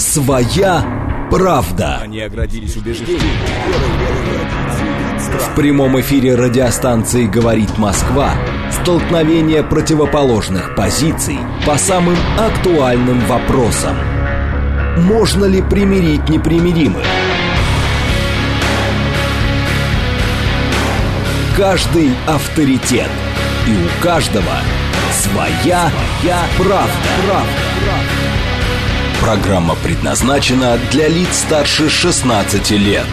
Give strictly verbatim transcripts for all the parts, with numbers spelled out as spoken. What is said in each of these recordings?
Своя правда. Они оградились убеждением. В прямом эфире радиостанции «Говорит Москва» столкновение противоположных позиций по самым актуальным вопросам. Можно ли примирить непримиримых? Каждый авторитет. И у каждого своя, своя правда. правда. Программа предназначена для лиц старше шестнадцати лет.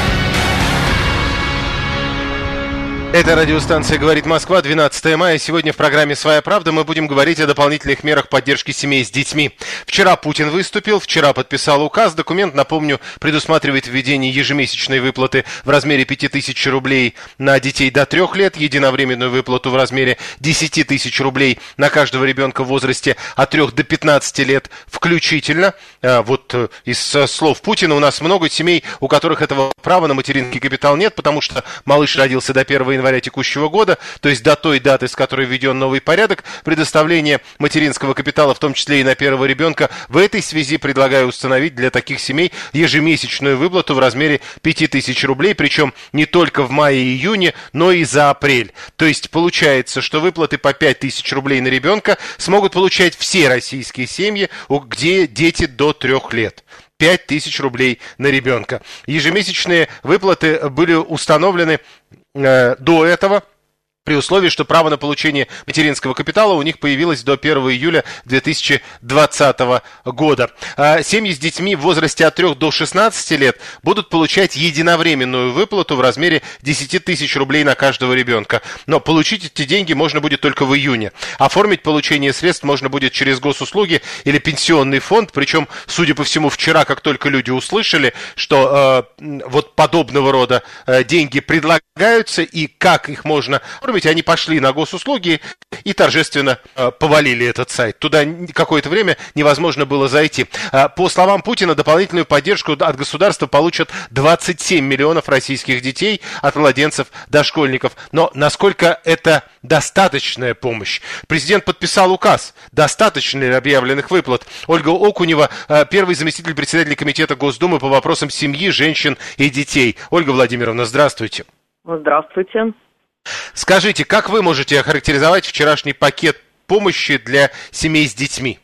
Это радиостанция «Говорит Москва», двенадцатое мая. Сегодня в программе «Своя правда» мы будем говорить о дополнительных мерах поддержки семей с детьми. Вчера Путин выступил, вчера подписал указ. Документ, напомню, предусматривает введение ежемесячной выплаты в размере пяти тысяч рублей на детей до трех лет, единовременную выплату в размере десяти тысяч рублей на каждого ребенка в возрасте от трёх до пятнадцати лет включительно. Вот из слов Путина у нас много семей, у которых этого права на материнский капитал нет, потому что малыш родился до первого января текущего года, то есть до той даты, с которой введен новый порядок предоставления материнского капитала, в том числе и на первого ребенка. В этой связи предлагаю установить для таких семей ежемесячную выплату в размере пяти тысяч рублей, причем не только в мае и июне, но и за апрель. То есть получается, что выплаты по пять тысяч рублей на ребенка смогут получать все российские семьи, где дети до трех лет. пять тысяч рублей на ребенка. Ежемесячные выплаты были установлены э, до этого, при условии, что право на получение материнского капитала у них появилось до первого июля две тысячи двадцатого года. Семьи с детьми в возрасте от трёх до шестнадцати лет будут получать единовременную выплату в размере десяти тысяч рублей на каждого ребенка. Но получить эти деньги можно будет только в июне. Оформить получение средств можно будет через госуслуги или пенсионный фонд. Причем, судя по всему, вчера, как только люди услышали, что э, вот подобного рода э, деньги предлагаются и как их можно оформить, они пошли на госуслуги и торжественно э, повалили этот сайт. Туда какое-то время невозможно было зайти. Э, по словам Путина, дополнительную поддержку от государства получат двадцать семь миллионов российских детей, от младенцев до школьников. Но насколько это достаточная помощь? Президент подписал указ. Достаточно ли объявленных выплат? Ольга Окунева, э, первый заместитель председателя комитета Госдумы по вопросам семьи, женщин и детей. Ольга Владимировна, здравствуйте. Здравствуйте. Скажите, как вы можете охарактеризовать вчерашний пакет помощи для семей с детьми?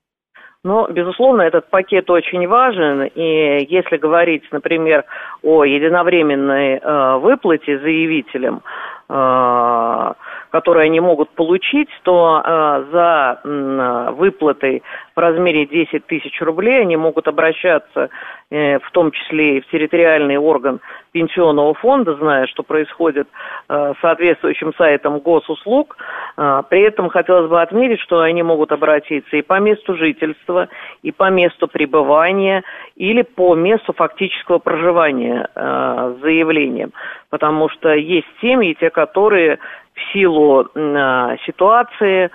Ну, безусловно, этот пакет очень важен, и если говорить, например, о единовременной э, выплате заявителям, э, которые они могут получить, то э, за э, выплатой в размере десять тысяч рублей они могут обращаться, э, в том числе и в территориальный орган пенсионного фонда, зная, что происходит э, соответствующим сайтом госуслуг. Э, при этом хотелось бы отметить, что они могут обратиться и по месту жительства, и по месту пребывания, или по месту фактического проживания э, с заявлением. Потому что есть семьи, те, которые в силу э, ситуации,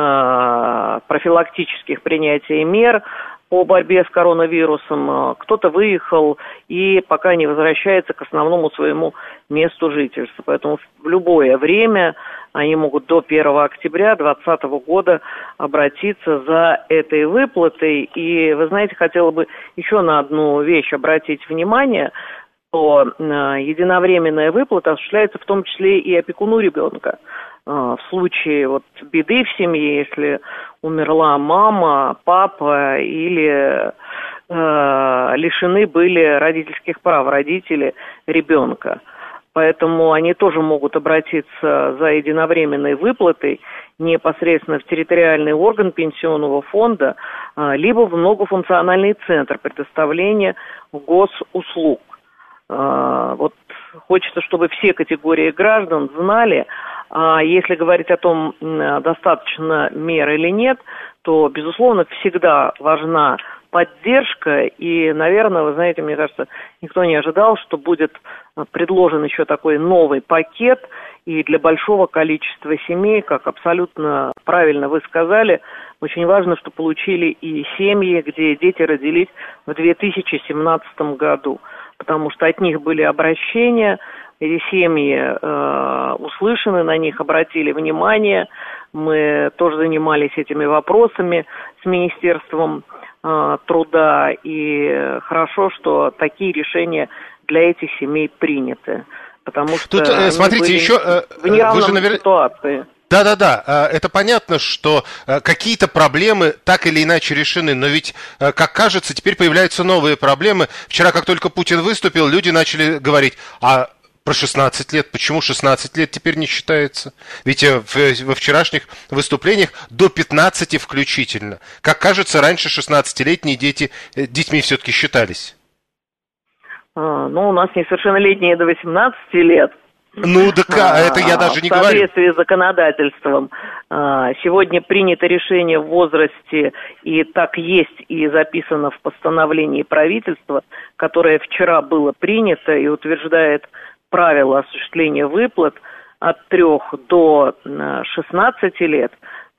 э, профилактических принятий мер по борьбе с коронавирусом, э, кто-то выехал и пока не возвращается к основному своему месту жительства. Поэтому в любое время они могут до первого октября две тысячи двадцатого года обратиться за этой выплатой. И, вы знаете, хотела бы еще на одну вещь обратить внимание, что э, единовременная выплата осуществляется в том числе и опекуну ребенка. Э, в случае вот, беды в семье, если умерла мама, папа или э, лишены были родительских прав родители ребенка. Поэтому они тоже могут обратиться за единовременной выплатой непосредственно в территориальный орган пенсионного фонда, э, либо в многофункциональный центр предоставления госуслуг. Вот хочется, чтобы все категории граждан знали, если говорить о том, достаточно мер или нет, то, безусловно, всегда важна поддержка. И, наверное, вы знаете, мне кажется, никто не ожидал, что будет предложен еще такой новый пакет. И для большого количества семей, как абсолютно правильно вы сказали, очень важно, что получили и семьи, где дети родились в две тысячи семнадцатом году. Потому что от них были обращения, эти семьи э, услышаны, на них обратили внимание. Мы тоже занимались этими вопросами с Министерством э, труда, и хорошо, что такие решения для этих семей приняты, потому что Тут, э, смотрите, еще э, в неравной вы же, навер... ситуации. Да-да-да, это понятно, что какие-то проблемы так или иначе решены, но ведь, как кажется, теперь появляются новые проблемы. Вчера, как только Путин выступил, люди начали говорить, а про шестнадцать лет, почему шестнадцать лет теперь не считается? Ведь во вчерашних выступлениях до пятнадцати включительно. Как кажется, раньше шестнадцатилетние дети детьми все-таки считались. А, ну, у нас несовершеннолетние до восемнадцати лет. Ну, да, а, это я даже не говорю. В соответствии с законодательством. Сегодня принято решение в возрасте, и так есть и записано в постановлении правительства, которое вчера было принято и утверждает правила осуществления выплат от трех до шестнадцати лет.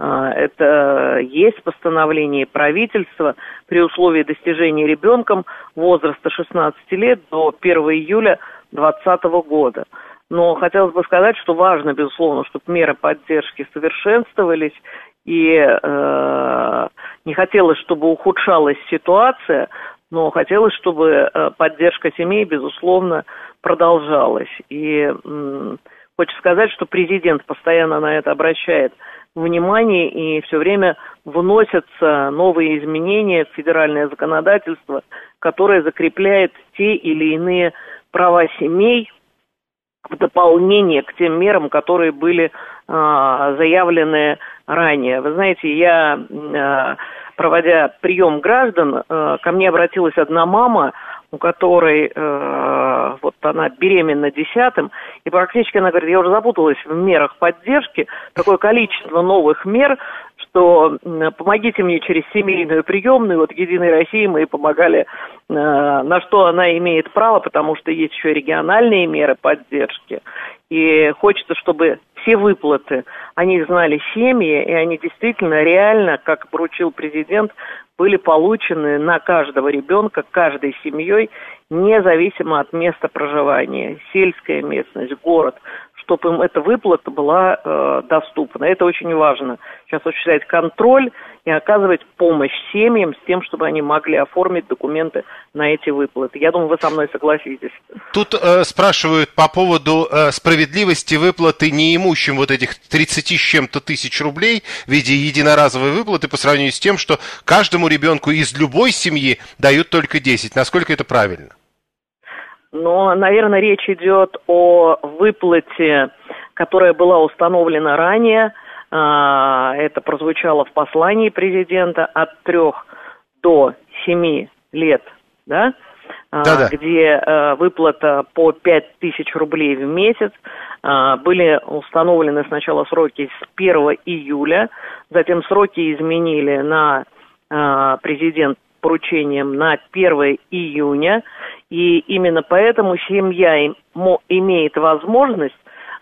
Это есть постановление правительства при условии достижения ребенком возраста шестнадцати лет до первого июля двадцатого года. Но хотелось бы сказать, что важно, безусловно, чтобы меры поддержки совершенствовались, и э, не хотелось, чтобы ухудшалась ситуация, но хотелось, чтобы э, поддержка семей, безусловно, продолжалась. И э, хочется сказать, что президент постоянно на это обращает внимание, и все время вносятся новые изменения в федеральное законодательство, которое закрепляет те или иные права семей, в дополнение к тем мерам, которые были э, заявлены ранее. Вы знаете, я, э, проводя прием граждан, э, ко мне обратилась одна мама, у которой э, вот она беременна десятым, и практически она говорит, я уже запуталась в мерах поддержки, такое количество новых мер, что э, помогите мне через семейную приемную, вот Единой России мы помогали, э, на что она имеет право, потому что есть еще региональные меры поддержки, и хочется, чтобы все выплаты, о них знали семьи, и они действительно реально, как поручил президент, были получены на каждого ребенка, каждой семьей, независимо от места проживания, сельская местность, город, чтобы им эта выплата была э, доступна. Это очень важно. Сейчас осуществлять контроль и оказывать помощь семьям с тем, чтобы они могли оформить документы на эти выплаты. Я думаю, вы со мной согласитесь. Тут э, спрашивают по поводу э, справедливости выплаты неимущим вот этих тридцати с чем-то тысяч рублей в виде единоразовой выплаты по сравнению с тем, что каждому ребенку из любой семьи дают только десять. Насколько это правильно? Но, наверное, речь идет о выплате, которая была установлена ранее. Это прозвучало в послании президента от трех до семи лет, да? Да-да. Где выплата по пять тысяч рублей в месяц. Были установлены сначала сроки с первого июля, затем сроки изменили на президент поручением на первого июня, и именно поэтому семья имеет возможность,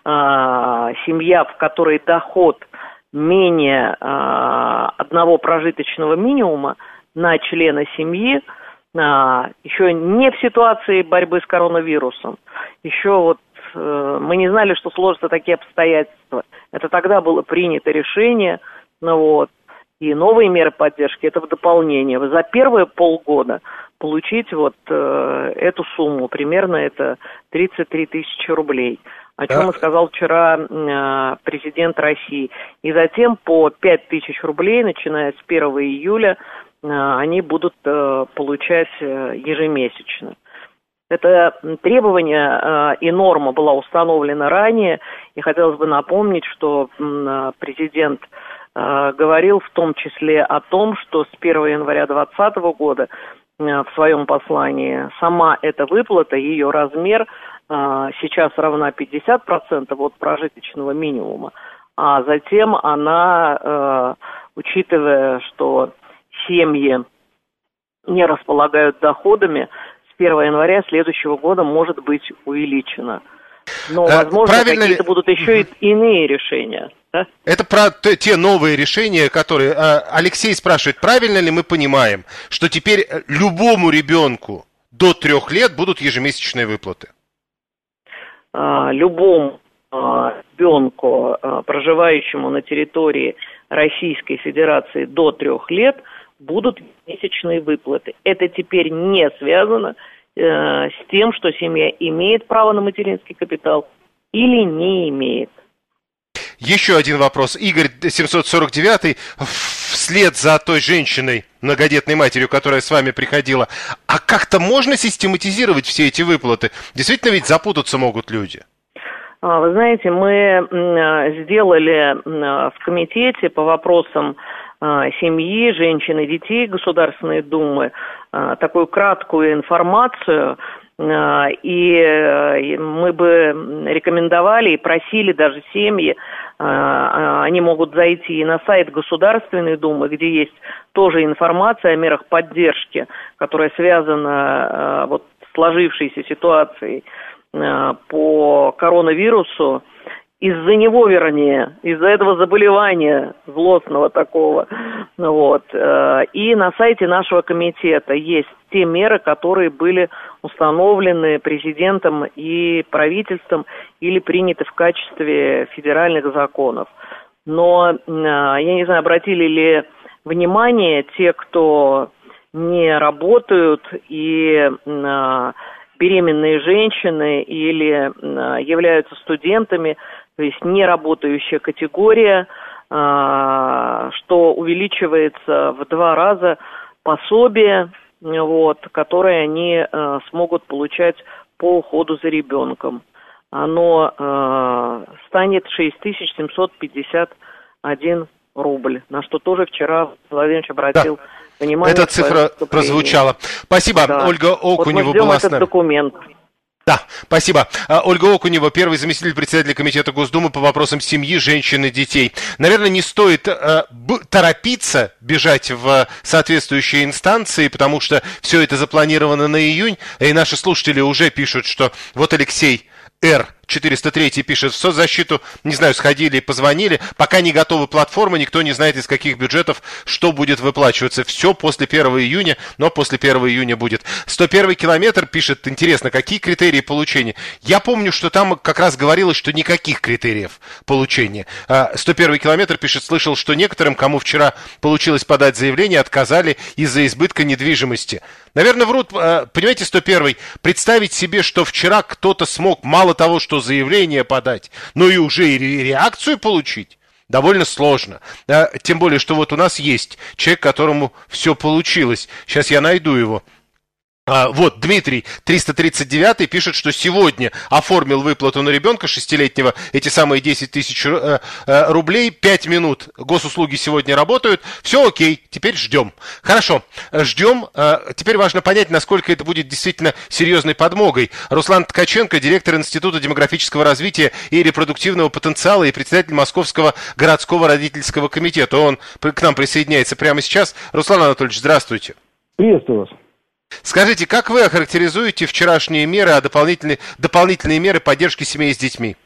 семья, в которой доход менее одного прожиточного минимума на члена семьи, еще не в ситуации борьбы с коронавирусом, еще вот мы не знали, что сложатся такие обстоятельства. Это тогда было принято решение, ну вот, и новые меры поддержки, это в дополнение. За первые полгода получить вот э, эту сумму, примерно это тридцать три тысячи рублей, о чем и сказал вчера э, президент России. И затем по пять тысяч рублей, начиная с первого июля, э, они будут э, получать э, ежемесячно. Это требование э, и норма была установлена ранее, и хотелось бы напомнить, что э, президент говорил в том числе о том, что с первого января двадцатого года в своем послании сама эта выплата, ее размер сейчас равна пятьдесят процентов от прожиточного минимума, а затем она, учитывая, что семьи не располагают доходами, с первого января следующего года может быть увеличена. Но, возможно, Правильно какие-то ли... будут еще и иные решения. Да? Это про те новые решения, которые... Алексей спрашивает, правильно ли мы понимаем, что теперь любому ребенку до трех лет будут ежемесячные выплаты? Любому ребенку, проживающему на территории Российской Федерации до трех лет, будут месячные выплаты. Это теперь не связано э, с тем, что семья имеет право на материнский капитал или не имеет. Еще один вопрос. Игорь семьсот сорок девятый, вслед за той женщиной, многодетной матерью, которая с вами приходила, а как-то можно систематизировать все эти выплаты? Действительно ведь запутаться могут люди. Вы знаете, мы сделали в комитете по вопросам семьи, женщин и детей Государственной Думы такую краткую информацию, и мы бы рекомендовали и просили даже семьи, они могут зайти и на сайт Государственной Думы, где есть тоже информация о мерах поддержки, которая связана вот с сложившейся ситуацией по коронавирусу, из-за него, вернее, из-за этого заболевания злостного такого. Вот. И на сайте нашего комитета есть те меры, которые были установлены президентом и правительством или приняты в качестве федеральных законов. Но, я не знаю, обратили ли внимание те, кто не работают и беременные женщины или являются студентами, то есть неработающая категория, что увеличивается в два раза пособие, вот, которое они смогут получать по уходу за ребенком. Оно станет шесть тысяч семьсот пятьдесят один рубль, на что тоже вчера Владимирович обратил да. внимание. Эта цифра прозвучала. Спасибо, да. Ольга Окунева вот была с нами. Этот документ. Да, спасибо. Ольга Окунева, первый заместитель председателя Комитета Госдумы по вопросам семьи, женщин и детей. Наверное, не стоит э, б- торопиться бежать в соответствующие инстанции, потому что все это запланировано на июнь, и наши слушатели уже пишут, что вот Алексей Р. четыреста три пишет, в соцзащиту, не знаю, сходили и позвонили, пока не готовы платформы, никто не знает, из каких бюджетов что будет выплачиваться. Все после первого июня, но после первого июня будет. сто первый километр пишет, интересно, какие критерии получения? Я помню, что там как раз говорилось, что никаких критериев получения. сто первый километр пишет, слышал, что некоторым, кому вчера получилось подать заявление, отказали из-за избытка недвижимости. Наверное, врут, понимаете, сто первый, представить себе, что вчера кто-то смог мало того, что заявление подать, но и уже и реакцию получить, довольно сложно. Тем более, что вот у нас есть человек, которому все получилось. Сейчас я найду его. А, вот, Дмитрий, триста тридцать девятый, пишет, что сегодня оформил выплату на ребенка шестилетнего, эти самые десять тысяч э, э, рублей, пять минут, госуслуги сегодня работают, все окей, теперь ждем. Хорошо, ждем, э, теперь важно понять, насколько это будет действительно серьезной подмогой. Руслан Ткаченко, директор Института демографического развития и репродуктивного потенциала и председатель Московского городского родительского комитета, он к нам присоединяется прямо сейчас. Руслан Анатольевич, здравствуйте. Приветствую вас. Скажите, как вы охарактеризуете вчерашние меры, а дополнительные, дополнительные меры поддержки семей с детьми?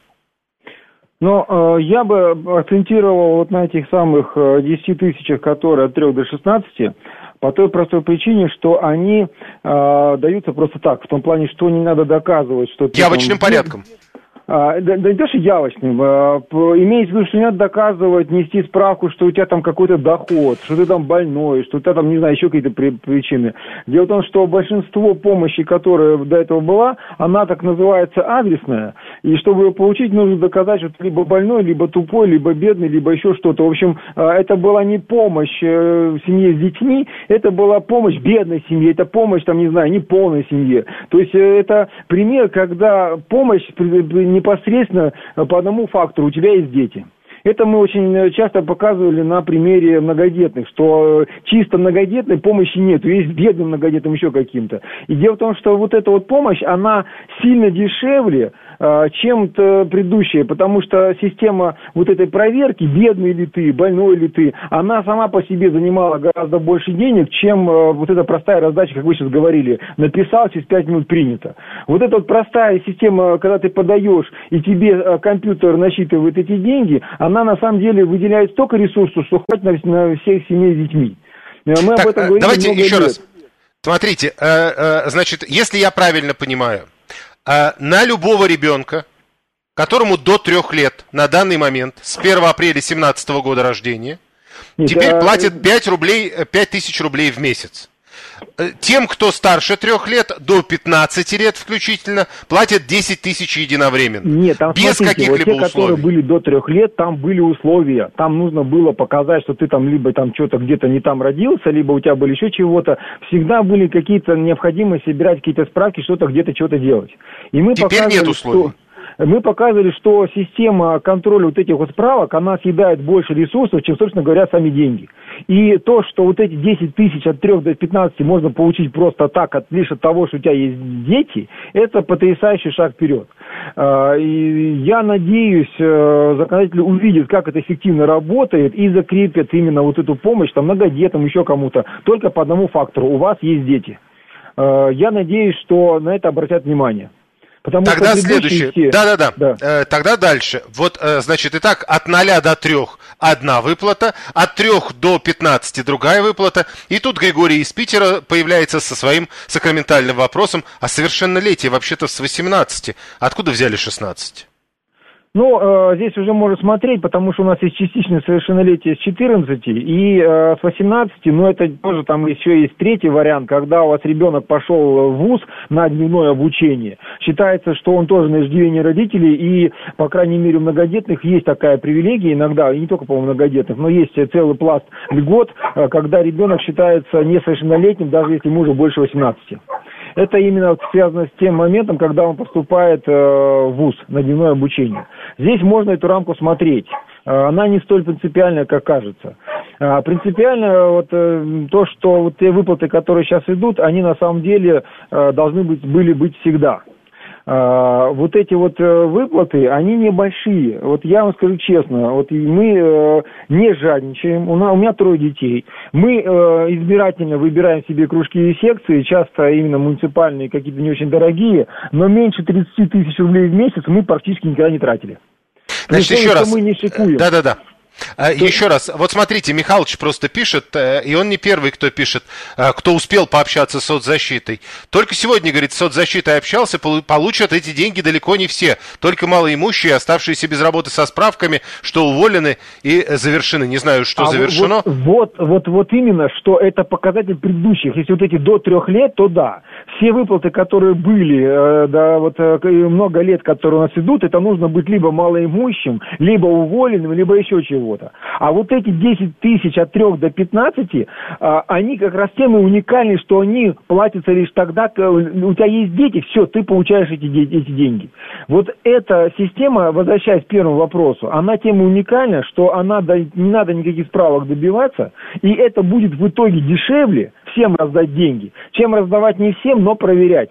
Ну, э, я бы акцентировал вот на этих самых десяти тысячах, которые от трех до шестнадцати, по той простой причине, что они э, даются просто так, в том плане, что не надо доказывать, что... Явочным там... порядком. А, да, да не то, что явочным, а, имеется в виду, что не надо доказывать, нести справку, что у тебя там какой-то доход, что ты там больной, что у тебя там, не знаю, еще какие-то при, причины. Дело в том, что большинство помощи, которая до этого была, она так называется адресная, и чтобы ее получить, нужно доказать, что ты либо больной, либо тупой, либо бедный, либо еще что-то. В общем, это была не помощь в семье с детьми, это была помощь бедной семье, это помощь, там, не знаю, неполной семье. То есть это пример, когда помощь непосредственно по одному фактору, у тебя есть дети. Это мы очень часто показывали на примере многодетных, что чисто многодетной помощи нет, есть бедным многодетным еще каким-то. И дело в том, что вот эта вот помощь, она сильно дешевле, чем предыдущая, потому что система вот этой проверки, бедный ли ты, больной ли ты, она сама по себе занимала гораздо больше денег, чем вот эта простая раздача, как вы сейчас говорили, написал, через пять минут принято. Вот эта вот простая система, когда ты подаешь, и тебе компьютер насчитывает эти деньги, она на самом деле выделяет столько ресурсов, что хватит на, на всех семей с детьми. Мы так, об этом говорим давайте много еще лет. раз. Смотрите, э, э, значит, если я правильно понимаю, на любого ребенка, которому до трех лет на данный момент, с первого апреля две тысячи семнадцатого года рождения, Нет, теперь а... платят пять рублей, пять тысяч рублей в месяц. Тем, кто старше трех лет, до пятнадцати лет включительно, платят десять тысяч единовременно. Нет, там, без смотрите, каких-либо вот те, условий. которые были до трех лет, там были условия. Там нужно было показать, что ты там либо там что-то где-то не там родился, либо у тебя были еще чего-то. Всегда были какие-то необходимости собирать какие-то справки, что-то где-то, что-то делать. И мы Теперь нет условий. Что... Мы показывали, что система контроля вот этих вот справок, она съедает больше ресурсов, чем, собственно говоря, сами деньги. И то, что вот эти десять тысяч от трёх до пятнадцати можно получить просто так, от, лишь от того, что у тебя есть дети, это потрясающий шаг вперед. И я надеюсь, законодатели увидят, как это эффективно работает, и закрепят именно вот эту помощь там, многодетным, еще кому-то, только по одному фактору. У вас есть дети. Я надеюсь, что на это обратят внимание. Потому Тогда следующее. Все... Да-да-да. Да. Э, тогда дальше. Вот, э, значит, итак, от ноля до трех одна выплата, от трех до пятнадцати другая выплата. И тут Григорий из Питера появляется со своим сакраментальным вопросом о совершеннолетии. Вообще-то с восемнадцати. Откуда взяли шестнадцать? Ну, э, здесь уже можно смотреть, потому что у нас есть частичное совершеннолетие с четырнадцати и э, с восемнадцати, но это тоже там еще есть третий вариант, когда у вас ребенок пошел в вуз на дневное обучение. Считается, что он тоже на иждивении родителей, и, по крайней мере, у многодетных есть такая привилегия иногда, и не только, по-моему, многодетных, но есть целый пласт льгот, э, когда ребенок считается несовершеннолетним, даже если ему уже больше восемнадцати. Это именно связано с тем моментом, когда он поступает э, в вуз на дневное обучение. Здесь можно эту рамку смотреть. Э, она не столь принципиальная, как кажется. Э, принципиально вот, э, то, что вот те выплаты, которые сейчас идут, они на самом деле э, должны быть, были быть всегда. Uh, вот эти вот uh, выплаты, они небольшие. Вот я вам скажу честно, вот мы uh, не жадничаем, у, нас, у меня трое детей. Мы uh, избирательно выбираем себе кружки и секции, часто именно муниципальные, какие-то не очень дорогие, но меньше тридцать тысяч рублей в месяц мы практически никогда не тратили. Значит, При том, еще раз. Мы не шикуем. Да-да-да. Еще раз, вот смотрите, Михалыч просто пишет, и он не первый, кто пишет, кто успел пообщаться с соцзащитой. Только сегодня, говорит, с соцзащитой общался, получат эти деньги далеко не все. Только малоимущие, оставшиеся без работы со справками, что уволены и завершены. Не знаю, что а завершено. Вот, вот, вот, вот именно, что это показатель предыдущих. Если вот эти до трех лет, то да. Все выплаты, которые были, э, да, вот э, много лет, которые у нас идут, это нужно быть либо малоимущим, либо уволенным, либо еще чего-то. А вот эти десять тысяч от трех до пятнадцати, э, они как раз тем и уникальны, что они платятся лишь тогда, когда у тебя есть дети, все, ты получаешь эти, эти деньги. Вот эта система, возвращаясь к первому вопросу, она тем и уникальна, что она, не надо никаких справок добиваться, и это будет в итоге дешевле всем раздать деньги, чем раздавать не всем, но проверять.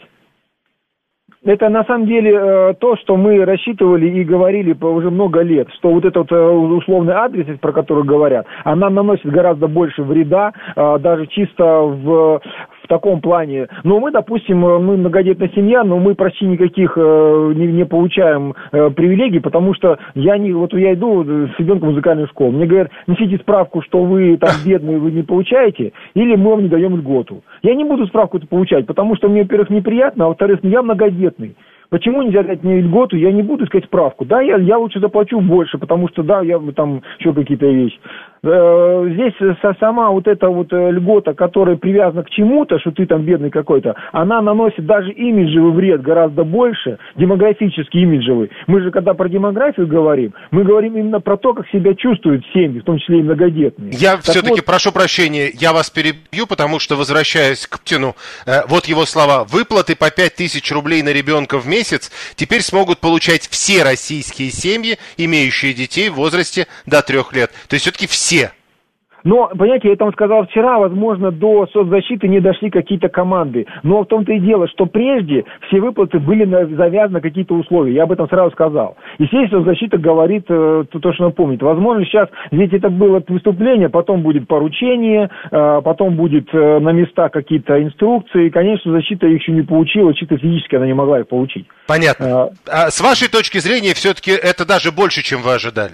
Это на самом деле э, то, что мы рассчитывали и говорили уже много лет, что вот этот э, условный адрес, про который говорят, она наносит гораздо больше вреда, э, даже чисто в, в таком плане. Но мы, допустим, мы многодетная семья, но мы почти никаких э, не, не получаем э, привилегий, потому что я не, вот я иду с ребенком в музыкальную школу, мне говорят, несите справку, что вы там бедные, вы не получаете, или мы вам не даем льготу. Я не буду справку-то получать, потому что мне, во-первых, неприятно, а во-вторых, я многодетный. Почему нельзя дать мне льготу? Я не буду искать справку. Да, я, я лучше заплачу больше, потому что, да, я там еще какие-то вещи. Э, здесь сама вот эта вот льгота, которая привязана к чему-то, что ты там бедный какой-то, она наносит даже имиджевый вред гораздо больше, демографический имиджевый. Мы же, когда про демографию говорим, мы говорим именно про то, как себя чувствуют семьи, в том числе и многодетные. Я так все-таки вот... прошу прощения, я вас перебью, потому что, возвращаясь к Путину, э, вот его слова. Выплаты по пять тысяч рублей на ребенка в месяц теперь смогут получать все российские семьи, имеющие детей в возрасте до трех лет. То есть все-таки все. Но, понимаете, я там сказал вчера, возможно, до соцзащиты не дошли какие-то команды. Но в том-то и дело, что прежде все выплаты были завязаны на какие-то условия. Я об этом сразу сказал. Естественно, соцзащита говорит э, то, что она помнит. Возможно, сейчас, ведь это было выступление, потом будет поручение, э, потом будет э, на местах какие-то инструкции. И, конечно, защита их еще не получила, чисто физически она не могла их получить. Понятно. А, с вашей точки зрения, все-таки это даже больше, чем вы ожидали?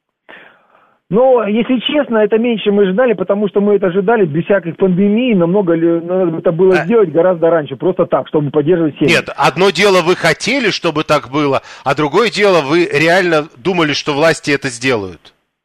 Но, если честно, это меньше, чем мы ожидали, потому что мы это ожидали без всяких пандемий, намного надо это было а... сделать гораздо раньше, просто так, чтобы поддерживать семьи. Нет, одно дело вы хотели, чтобы так было, а другое дело вы реально думали, что власти это сделают.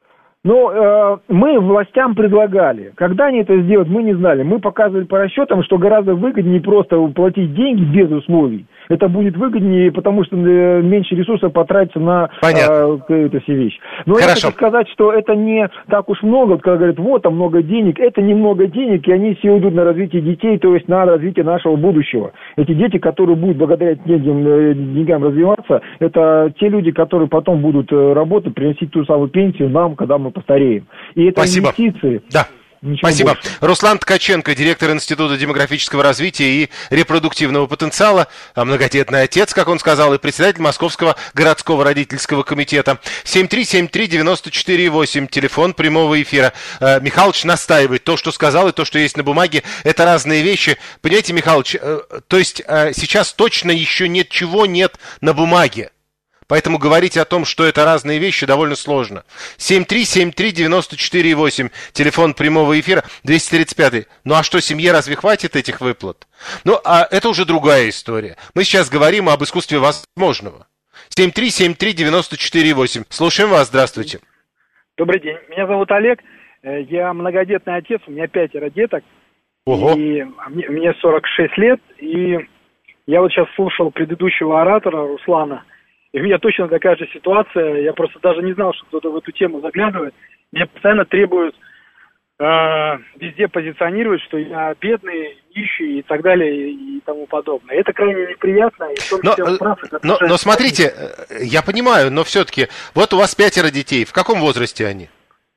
Но э, мы властям предлагали. Когда они это сделают, мы не знали. Мы показывали по расчетам, что гораздо выгоднее просто уплатить деньги без условий. Это будет выгоднее, потому что э, меньше ресурсов потратится на э, эту все вещи. Но я хочу сказать, что это не так уж много. Вот, когда говорят, вот, там много денег. Это не много денег, и они все идут на развитие детей, то есть на развитие нашего будущего. Эти дети, которые будут благодаря этим э, деньгам развиваться, это те люди, которые потом будут э, работать, приносить ту самую пенсию нам, когда мы постареем. И это Спасибо. инвестиции. Да. Ничего Спасибо. больше. Руслан Ткаченко, директор Института демографического развития и репродуктивного потенциала, многодетный отец, как он сказал, и председатель Московского городского родительского комитета. семь три семь три девять четыре восемь, телефон прямого эфира. Э, Михалыч настаивает, то, что сказал, и то, что есть на бумаге, это разные вещи. Понимаете, Михалыч, э, то есть э, сейчас точно еще нет чего нет на бумаге. Поэтому говорить о том, что это разные вещи, довольно сложно. семь три семь три девять четыре восемь, телефон прямого эфира, двести тридцать пять. Ну а что, семье разве хватит этих выплат? Ну, а это уже другая история. Мы сейчас говорим об искусстве возможного. семь три семь три девять четыре восемь. Слушаем вас, здравствуйте. Добрый день, меня зовут Олег, я многодетный отец, у меня пятеро деток. Ого. И мне, мне сорок шесть лет, и я вот сейчас слушал предыдущего оратора, Руслана. И у меня точно такая же ситуация, я просто даже не знал, что кто-то в эту тему заглядывает. Мне постоянно требуют э, везде позиционировать, что я бедный, нищий и так далее и тому подобное. Это крайне неприятно. И в том числе но, прав, но, но смотрите, я понимаю, но все-таки, вот у вас пятеро детей, в каком возрасте они?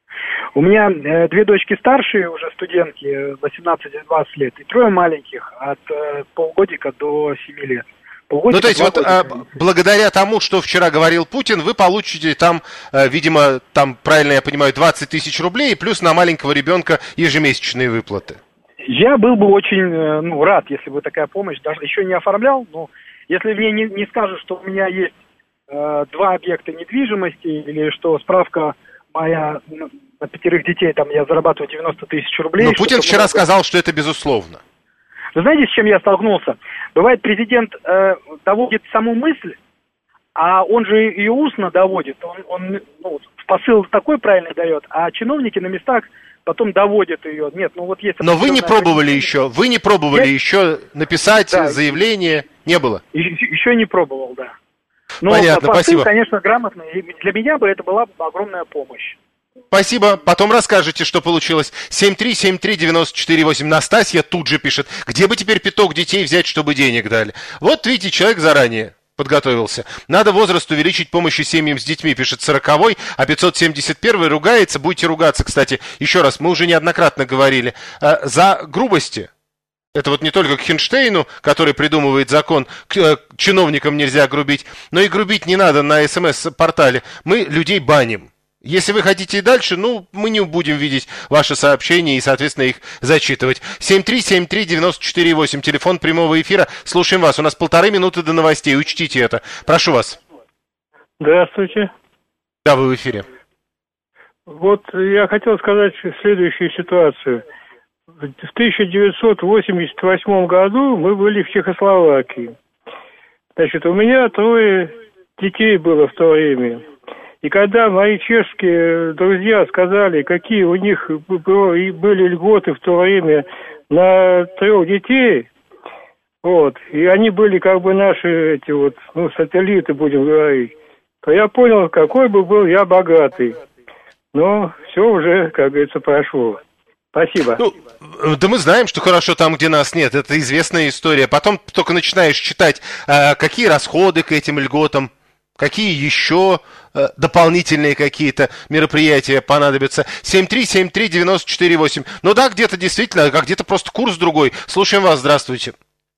У меня э, две дочки старшие, уже студентки, восемнадцать и двадцать лет, и трое маленьких, от э, полгодика до семи лет. Полгодика, ну, то есть, вот а, благодаря тому, что вчера говорил Путин, вы получите там, а, видимо, там, правильно я понимаю, двадцать тысяч рублей, плюс на маленького ребенка ежемесячные выплаты. Я был бы очень, ну, рад, если бы такая помощь, даже еще не оформлял, но если мне не, не скажут, что у меня есть э, два объекта недвижимости, или что справка моя на пятерых детей, там, я зарабатываю девяносто тысяч рублей. Но Путин вчера много... сказал, что это безусловно. Вы знаете, с чем я столкнулся? Бывает, президент э, доводит саму мысль, а он же ее устно доводит. Он, он ну, посыл такой правильный дает, а чиновники на местах потом доводят ее. Нет, ну вот есть... Но вы не пробовали еще, вы не пробовали я... еще написать да, заявление? Не было? Еще не пробовал, да. Но понятно, посыл, спасибо. Конечно, грамотный. И для меня бы это была огромная помощь. Спасибо. Потом расскажете, что получилось. семь три семь три девять четыре восемь. Настасья тут же пишет. Где бы теперь пяток детей взять, чтобы денег дали? Вот видите, человек заранее подготовился. Надо возраст увеличить помощи семьям с детьми, пишет сороковой, а пятьсот семьдесят первый ругается. Будете ругаться, кстати. Еще раз, мы уже неоднократно говорили. Э, за грубости. Это вот не только к Хинштейну, который придумывает закон, к э, чиновникам нельзя грубить, но и грубить не надо на эс эм эс-портале. Мы людей баним. Если вы хотите и дальше, ну, мы не будем видеть ваши сообщения и, соответственно, их зачитывать. семь три семь три девять четыре восемь, телефон прямого эфира. Слушаем вас. У нас полторы минуты до новостей. Учтите это. Прошу вас. Здравствуйте. Да, вы в эфире. Вот я хотел сказать следующую ситуацию. В тысяча девятьсот восемьдесят восьмом году мы были в Чехословакии. Значит, у меня трое детей было в то время. И когда мои чешские друзья сказали, какие у них были льготы в то время на трех детей, вот, и они были как бы наши эти вот, ну, сателлиты, будем говорить, то я понял, какой бы был я богатый. Но все уже, как говорится, прошло. Спасибо. Ну, да мы знаем, что хорошо там, где нас нет. Это известная история. Потом только начинаешь читать, какие расходы к этим льготам, какие еще э, дополнительные какие-то мероприятия понадобятся. семь три семь три девять четыре восемь. Ну да, где-то действительно, а где-то просто курс другой. Слушаем вас, здравствуйте.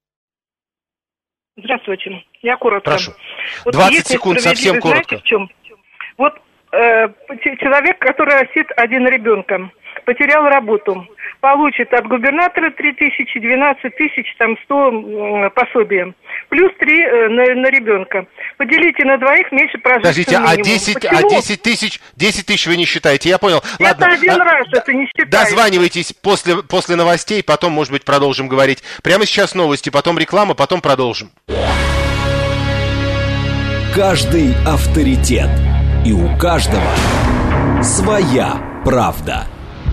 Здравствуйте. Я коротко. Прошу. Вот двадцать секунд, совсем коротко. Знаете, в чем? Вот э, человек, который растит один ребенка, потерял работу, получит от губернатора три тысячи, двенадцать тысяч, там сто э, пособия, плюс три э, на, на ребенка. Поделите на двоих, меньше прожиточного минимума. Подождите, а десять тысяч, десять тысяч вы не считаете, я понял. Это Ладно, один а, раз, да, это не считается. Дозванивайтесь после, после новостей, потом, может быть, продолжим говорить. Прямо сейчас новости, потом реклама, потом продолжим. Каждый авторитет. И у каждого Своя правда.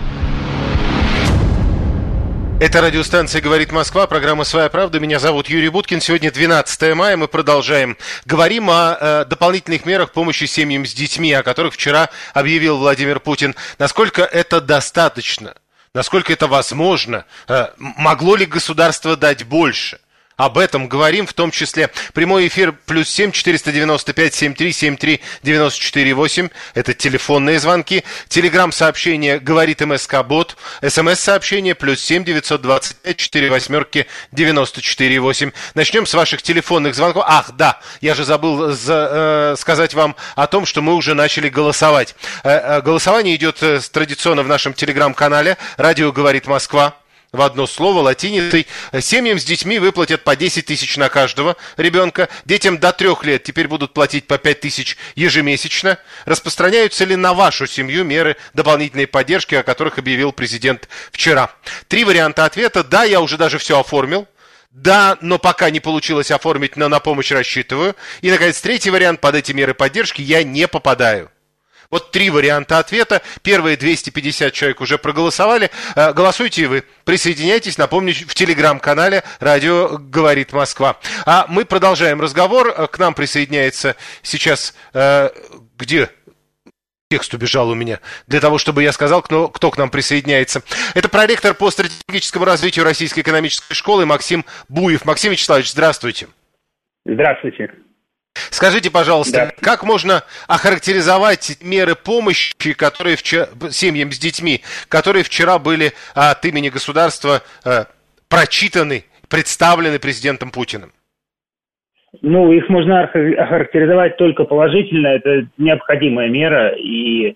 Это радиостанция «Говорит Москва», программа «Своя правда». Меня зовут Юрий Буткин. Сегодня двенадцатое мая, мы продолжаем. Говорим о э, дополнительных мерах помощи семьям с детьми, о которых вчера объявил Владимир Путин. Насколько это достаточно? Насколько это возможно? Э, могло ли государство дать больше? Об этом говорим, в том числе прямой эфир плюс семь четыреста девяносто пять семьдесят три семьдесят три девяносто четыре восемь. Это телефонные звонки. Телеграм-сообщение «Говорит МСК-бот». СМС-сообщение плюс семь девятьсот двадцать пять четыре восьмерки девяносто четыре восемь. Начнем с ваших телефонных звонков. Ах, да, я же забыл за, э, сказать вам о том, что мы уже начали голосовать. Э, э, голосование идет э, традиционно в нашем телеграм-канале «Радио говорит Москва». В одно слово, латиницей. Семьям с детьми выплатят по десять тысяч на каждого ребенка. Детям до трех лет теперь будут платить по пять тысяч ежемесячно. Распространяются ли на вашу семью меры дополнительной поддержки, о которых объявил президент вчера? Три варианта ответа. Да, я уже даже все оформил. Да, но пока не получилось оформить, но на помощь рассчитываю. И, наконец, третий вариант. Под эти меры поддержки я не попадаю. Вот три варианта ответа. Первые двести пятьдесят человек уже проголосовали. Голосуйте и вы. Присоединяйтесь, напомню, в телеграм-канале «Радио говорит Москва». А мы продолжаем разговор. К нам присоединяется сейчас... Где... Текст убежал у меня, для того, чтобы я сказал, кто, кто к нам присоединяется. Это проректор по стратегическому развитию Российской экономической школы Максим Буев. Максим Вячеславович, здравствуйте. Здравствуйте. Скажите, пожалуйста, да. Как можно охарактеризовать меры помощи, которые вчера, семьям с детьми, которые вчера были от имени государства э, прочитаны, представлены президентом Путиным? Ну, их можно охарактеризовать только положительно. Это необходимая мера, и,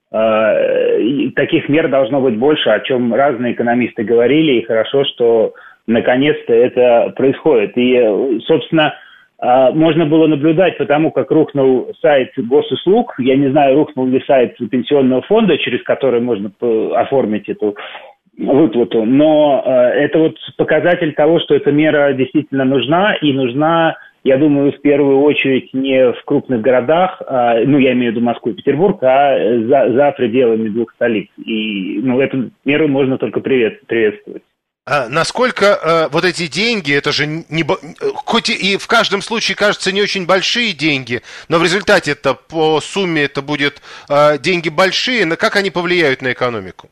э, и таких мер должно быть больше, о чем разные экономисты говорили, и хорошо, что наконец-то это происходит. И, собственно, можно было наблюдать по тому, как рухнул сайт госуслуг. Я не знаю, рухнул ли сайт пенсионного фонда, через который можно оформить эту выплату. Но это вот показатель того, что эта мера действительно нужна. И нужна, я думаю, в первую очередь не в крупных городах, ну, я имею в виду Москву и Петербург, а за, за пределами двух столиц. И ну, эту меру можно только привет, приветствовать. А насколько э, вот эти деньги, это же не, хоть и в каждом случае кажется не очень большие деньги, но в результате это по сумме это будет э, деньги большие, но как они повлияют на экономику?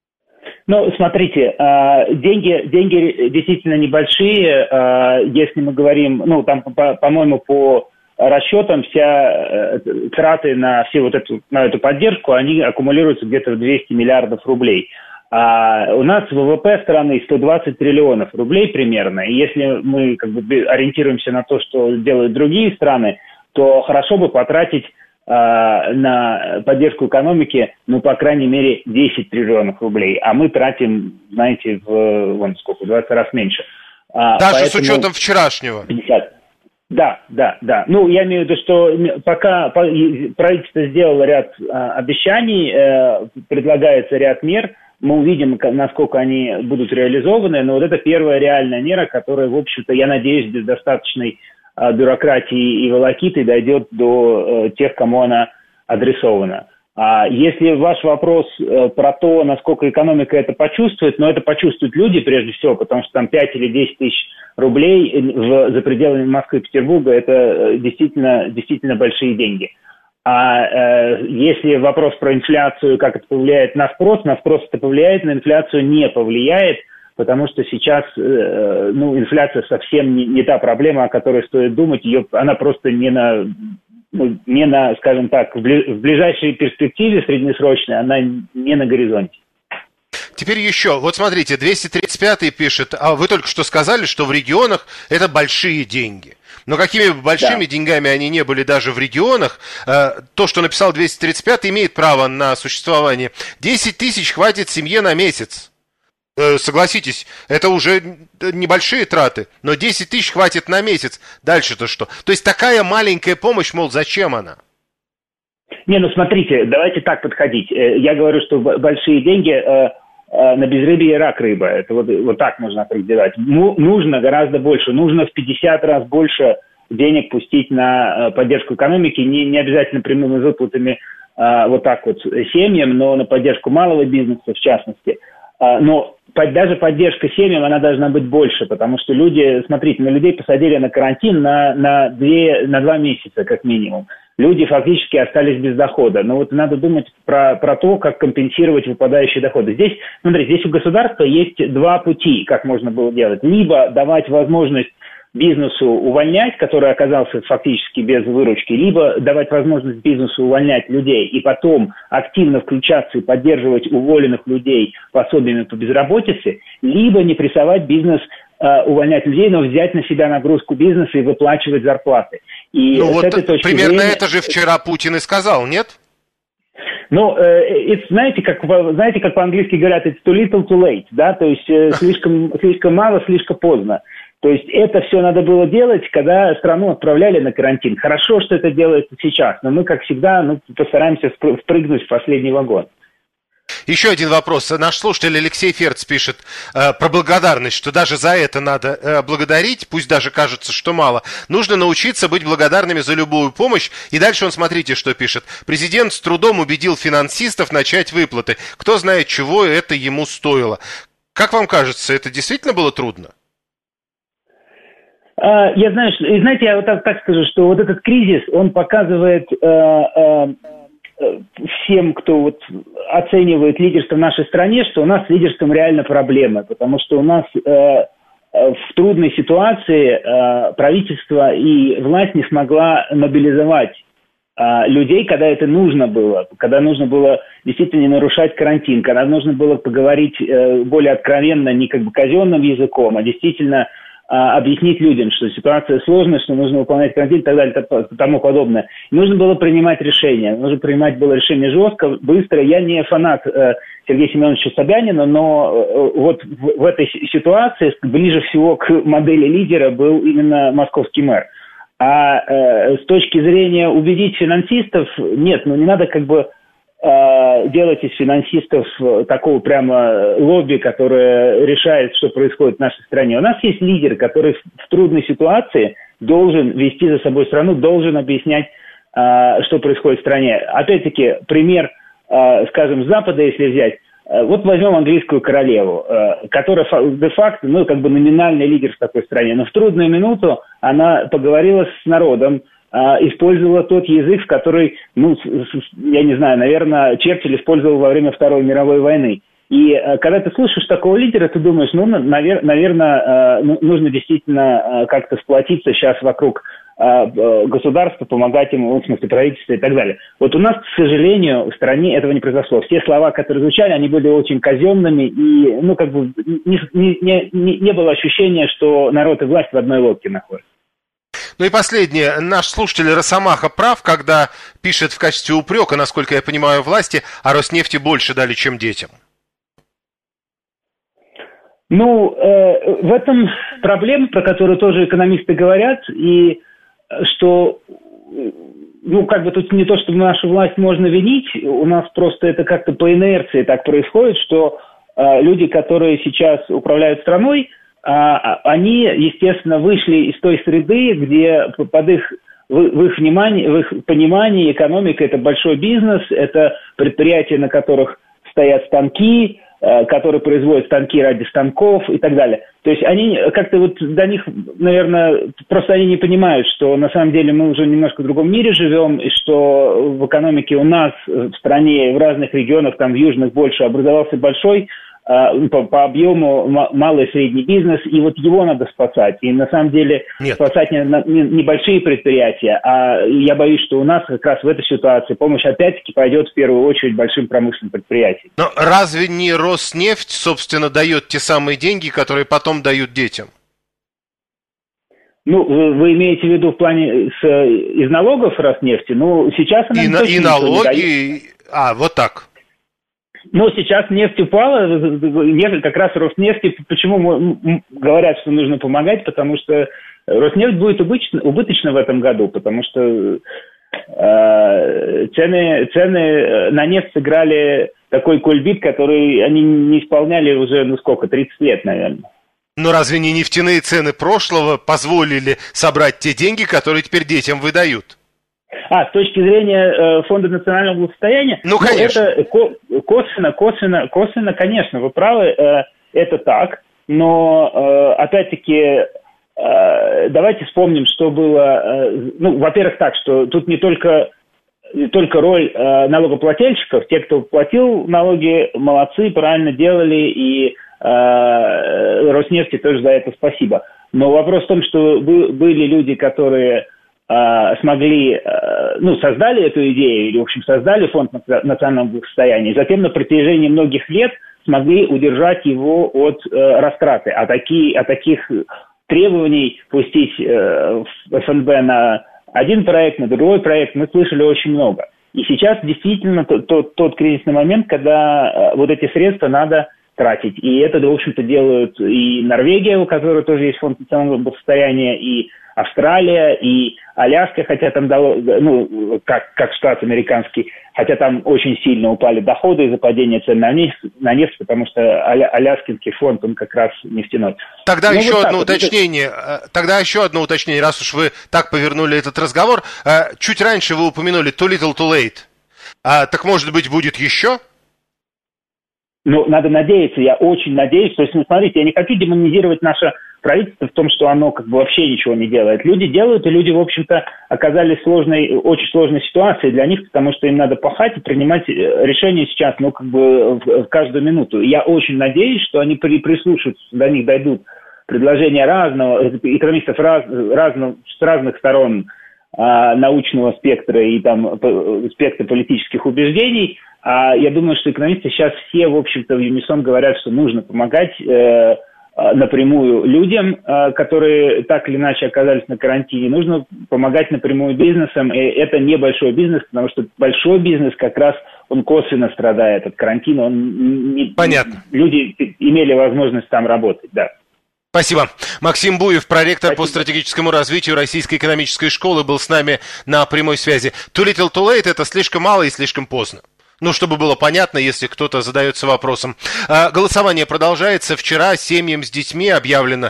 Ну, смотрите, э, деньги, деньги действительно небольшие, э, если мы говорим, ну, там, по, по-моему, по расчетам вся э, траты на всю вот эту, на эту поддержку, они аккумулируются где-то в двести миллиардов рублей. А у нас ВВП страны сто двадцать триллионов рублей примерно. И если мы как бы ориентируемся на то, что делают другие страны, то хорошо бы потратить а, на поддержку экономики, ну, по крайней мере, десять триллионов рублей. А мы тратим, знаете, в вон сколько, в двадцать раз меньше. А, Даже поэтому... с учетом вчерашнего. пятьдесят. Да, да, да. Ну, я имею в виду, что пока правительство сделало ряд а, обещаний, э, предлагается ряд мер, мы увидим, насколько они будут реализованы, но вот это первая реальная мера, которая, в общем-то, я надеюсь, без достаточной э, бюрократии и волокиты дойдет до э, тех, кому она адресована. А если ваш вопрос э, про то, насколько экономика это почувствует, но это почувствуют люди прежде всего, потому что там пять или десять тысяч рублей в, за пределами Москвы и Петербурга это э, действительно, действительно большие деньги. А э, если вопрос про инфляцию, как это повлияет на спрос, на спрос это повлияет, на инфляцию не повлияет, потому что сейчас э, ну, инфляция совсем не, не та проблема, о которой стоит думать, ее, она просто не на, ну, не на, скажем так, в, бли, в ближайшей перспективе среднесрочной, она не на горизонте. Теперь еще, вот смотрите, двести тридцать пятый пишет, а вы только что сказали, что в регионах это большие деньги. Но какими бы большими да. деньгами они не были даже в регионах, то, что написал двести тридцать пятый, имеет право на существование. десять тысяч хватит семье на месяц. Согласитесь, это уже небольшие траты, но десять тысяч хватит на месяц. Дальше-то что? То есть такая маленькая помощь, мол, зачем она? Не, ну смотрите, давайте так подходить. Я говорю, что большие деньги... на безрыбье рак рыба. Это вот, вот так можно определять. Нужно гораздо больше. Нужно в пятьдесят раз больше денег пустить на поддержку экономики. Не, не обязательно прямыми выплатами а, вот так вот семьям, но на поддержку малого бизнеса в частности. А, но под, даже поддержка семьям, она должна быть больше, потому что люди, смотрите, на людей посадили на карантин на, на, две, на два месяца как минимум. Люди фактически остались без дохода. Но вот надо думать про, про то, как компенсировать выпадающие доходы. Здесь, смотрите, здесь у государства есть два пути, как можно было делать. Либо давать возможность бизнесу увольнять, который оказался фактически без выручки, либо давать возможность бизнесу увольнять людей и потом активно включаться и поддерживать уволенных людей пособиями по безработице, либо не прессовать бизнес э, увольнять людей, но взять на себя нагрузку бизнеса и выплачивать зарплаты. И ну вот примерно зрения... это же вчера Путин и сказал, нет? Ну, э, знаете, как, знаете, как по-английски говорят, it's too little, too late, да, то есть э, слишком, слишком мало, слишком поздно. То есть это все надо было делать, когда страну отправляли на карантин. Хорошо, что это делается сейчас, но мы, как всегда, ну, постараемся впрыгнуть в последний вагон. Еще один вопрос. Наш слушатель Алексей Ферц пишет э, про благодарность, что даже за это надо э, благодарить, пусть даже кажется, что мало. Нужно научиться быть благодарными за любую помощь. И дальше он, смотрите, что пишет. Президент с трудом убедил финансистов начать выплаты. Кто знает, чего это ему стоило. Как вам кажется, это действительно было трудно? Я знаю, что, и знаете, я вот так, так скажу, что вот этот кризис, он показывает э, э, всем, кто вот оценивает лидерство в нашей стране, что у нас с лидерством реально проблемы, потому что у нас э, в трудной ситуации э, правительство и власть не смогла мобилизовать э, людей, когда это нужно было, когда нужно было действительно не нарушать карантин, когда нужно было поговорить э, более откровенно, не как бы казенным языком, а действительно объяснить людям, что ситуация сложная, что нужно выполнять карантин и так далее и тому подобное. И нужно было принимать решения. Нужно принимать было решение жестко, быстро. Я не фанат э, Сергея Семеновича Собянина, но э, вот в, в этой ситуации ближе всего к модели лидера был именно московский мэр. А э, с точки зрения убедить финансистов, нет, ну не надо как бы делать из финансистов такого прямо лобби, которое решает, что происходит в нашей стране. У нас есть лидер, который в трудной ситуации должен вести за собой страну, должен объяснять, что происходит в стране. Опять-таки, пример, скажем, с Запада, если взять, вот возьмем английскую королеву, которая де-факто, ну, как бы номинальный лидер в такой стране, но в трудную минуту она поговорила с народом, использовала тот язык, в который, ну, я не знаю, наверное, Черчилль использовал во время Второй мировой войны. И когда ты слушаешь такого лидера, ты думаешь, ну, навер- наверное, нужно действительно как-то сплотиться сейчас вокруг государства, помогать ему, в смысле правительства и так далее. Вот у нас, к сожалению, в стране этого не произошло. Все слова, которые звучали, они были очень казенными, и, ну, как бы не, не, не, не было ощущения, что народ и власть в одной лодке находятся. Ну и последнее. Наш слушатель Росомаха прав, когда пишет в качестве упрека, насколько я понимаю, власти, а Роснефти больше дали, чем детям. Ну, э, в этом проблема, про которую тоже экономисты говорят, и что, ну, как бы тут не то, чтобы нашу власть можно винить, у нас просто это как-то по инерции так происходит, что э, люди, которые сейчас управляют страной, они, естественно, вышли из той среды, где под их, в их внимании, в их понимании экономика – это большой бизнес, это предприятия, на которых стоят станки, которые производят станки ради станков и так далее. То есть они как-то вот до них, наверное, просто они не понимают, что на самом деле мы уже немножко в другом мире живем, и что в экономике у нас в стране, в разных регионах, там в южных больше, образовался большой По, по объему малый и средний бизнес, и вот его надо спасать. И на самом деле Нет. спасать не, не, небольшие предприятия, а я боюсь, что у нас как раз в этой ситуации помощь опять-таки пойдет в первую очередь большим промышленным предприятиям. Но разве не Роснефть, собственно, дает те самые деньги, которые потом дают детям? Ну, вы, вы имеете в виду в плане с, из налогов Роснефти? Ну, сейчас она и, на, и налоги, а, вот так. Но сейчас нефть упала, как раз Роснефти, почему говорят, что нужно помогать, потому что Роснефть будет убыточна, убыточна в этом году, потому что э, цены, цены на нефть сыграли такой кульбит, который они не исполняли уже, ну сколько, тридцать лет, наверное. Но разве не нефтяные цены прошлого позволили собрать те деньги, которые теперь детям выдают? А, с точки зрения э, Фонда национального благосостояния, ну, конечно. Ну, это ко- косвенно, косвенно, косвенно, конечно, вы правы, э, это так, но э, опять-таки э, давайте вспомним, что было, э, ну, во-первых, так, что тут не только, не только роль э, налогоплательщиков, те, кто платил налоги, молодцы, правильно делали, и э, Роснефти тоже за это спасибо. Но вопрос в том, что были люди, которые смогли, ну, создали эту идею, или, в общем, создали фонд национального благосостояния, и затем на протяжении многих лет смогли удержать его от э, растраты. А, такие, а таких требований пустить э, в эф эн бэ на один проект, на другой проект мы слышали очень много. И сейчас действительно тот, тот, тот кризисный момент, когда э, вот эти средства надо тратить. И это, в общем-то, делают и Норвегия, у которой тоже есть фонд национального благосостояния, и Австралия, и Аляска, хотя там, ну, как, как штат американский, хотя там очень сильно упали доходы из-за падения цен на нефть, на нефть, потому что аля, аляскинский фонд, он как раз нефтяной. Тогда ну, еще вот одно вот. уточнение, тогда еще одно уточнение, раз уж вы так повернули этот разговор. Чуть раньше вы упомянули too little too late. А, так, может быть, будет еще? Ну, надо надеяться, я очень надеюсь. То есть, ну, смотрите, я не хочу демонизировать наше правительство в том, что оно как бы вообще ничего не делает. Люди делают, и люди, в общем-то, оказались в сложной, очень сложной ситуации для них, потому что им надо пахать и принимать решения сейчас, ну, как бы в, в каждую минуту. Я очень надеюсь, что они при, прислушаются, до них дойдут предложения разного, экономистов раз, разного, с разных сторон а, научного спектра и там спектра политических убеждений. А я думаю, что экономисты сейчас все, в общем-то, в унисон говорят, что нужно помогать э, напрямую людям, э, которые так или иначе оказались на карантине. Нужно помогать напрямую бизнесам. И это не большой бизнес, потому что большой бизнес как раз, он косвенно страдает от карантина. Он не, Понятно. Люди имели возможность там работать, да. Спасибо. Максим Буев, проректор Спасибо. по стратегическому развитию Российской экономической школы, был с нами на прямой связи. Too little too late – это слишком мало и слишком поздно. Ну, чтобы было понятно, если кто-то задается вопросом. Голосование продолжается. Вчера семьям с детьми объявлено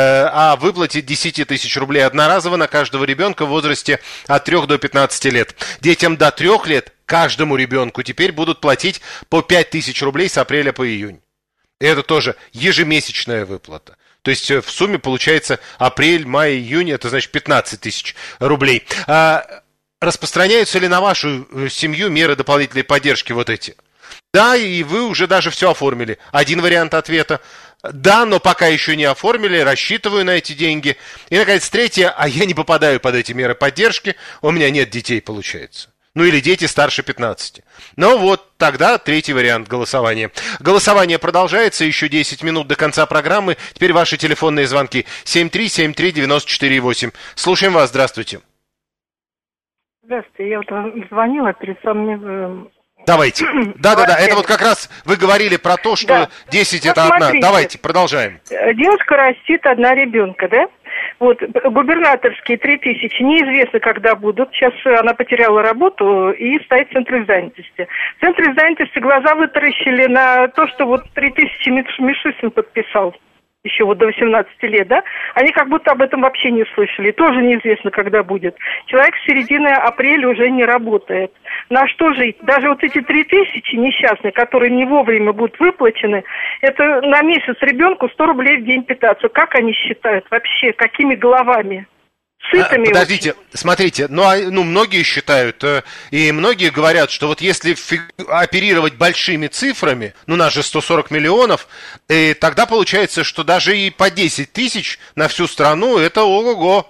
о выплате десять тысяч рублей одноразово на каждого ребенка в возрасте от трёх до пятнадцати лет. Детям до трёх лет каждому ребенку теперь будут платить по пять тысяч рублей с апреля по июнь. И это тоже ежемесячная выплата. То есть в сумме получается апрель, май, июнь, это значит пятнадцать тысяч рублей. Распространяются ли на вашу семью меры дополнительной поддержки вот эти? Да, и вы уже даже все оформили. Один вариант ответа. Да, но пока еще не оформили, рассчитываю на эти деньги. И, наконец, третье, а я не попадаю под эти меры поддержки, у меня нет детей, получается. Ну или дети старше пятнадцати. Ну вот, тогда третий вариант голосования. Голосование продолжается, еще десять минут до конца программы. Теперь ваши телефонные звонки семь три семь три девять четыре восемь. Слушаем вас, здравствуйте. Здравствуйте, я вот звонила перед самым... Давайте. Да-да-да, это вот как раз вы говорили про то, что да. десять это одна. Давайте, продолжаем. Девушка растит одна ребенка, да? Вот, губернаторские три тысячи, неизвестно, когда будут. Сейчас она потеряла работу и стоит в центре занятости. В центре занятости глаза вытаращили на то, что вот три тысячи Мишустин подписал. Еще вот до восемнадцати лет, да, они как будто об этом вообще не слышали. Тоже неизвестно, когда будет. Человек с середины апреля уже не работает. На что жить? Даже вот эти три тысячи несчастные, которые не вовремя будут выплачены, это на месяц ребенку сто рублей в день питаться. Как они считают вообще? Какими головами? Сытыми. Подождите, очень. Смотрите, ну, ну многие считают, и многие говорят, что вот если оперировать большими цифрами, ну, нас же сто сорок миллионов, и тогда получается, что даже и по десять тысяч на всю страну, это ого-го.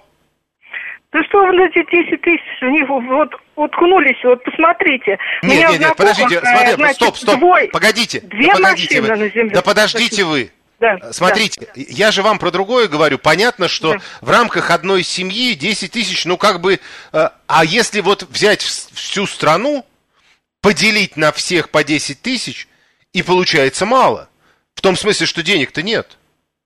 Да что вы на эти десять тысяч, у них вот уткнулись, вот посмотрите. Нет, нет, нет, подождите, смотрите, значит, стоп, стоп, двое, погодите. Две да подождите машины вы, на земле. Да подождите вы. Да, Смотрите, да. Я же вам про другое говорю. Понятно, что да. в рамках одной семьи десять тысяч, ну как бы... Э, а если вот взять всю страну, поделить на всех по десять тысяч, и получается мало. В том смысле, что денег-то нет.